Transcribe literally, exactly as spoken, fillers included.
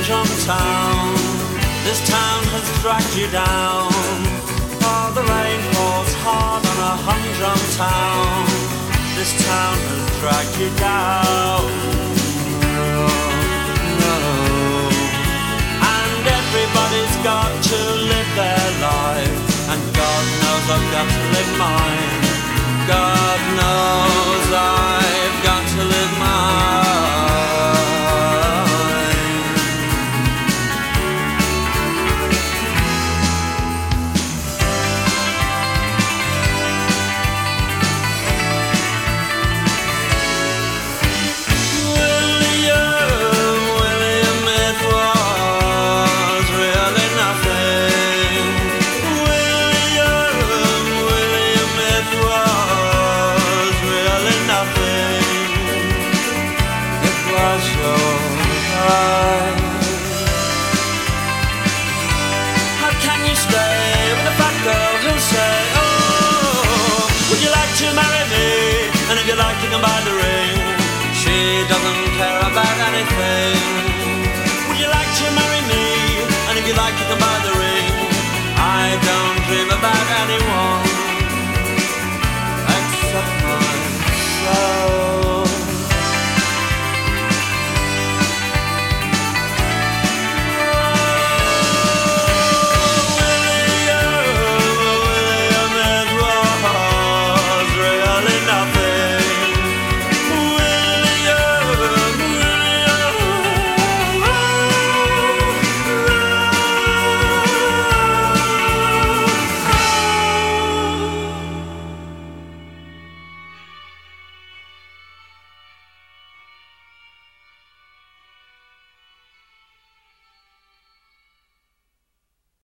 humdrum town. This town has dragged you down. Oh, the rain falls hard on a humdrum town. This town has dragged you down. No, no. And everybody's got to live their life, and God knows I've got to live mine. God knows I've got to live mine. You can buy the ring. She doesn't care about anything. Would you like to marry me? And if you like, you can buy the ring. I don't dream about anyone.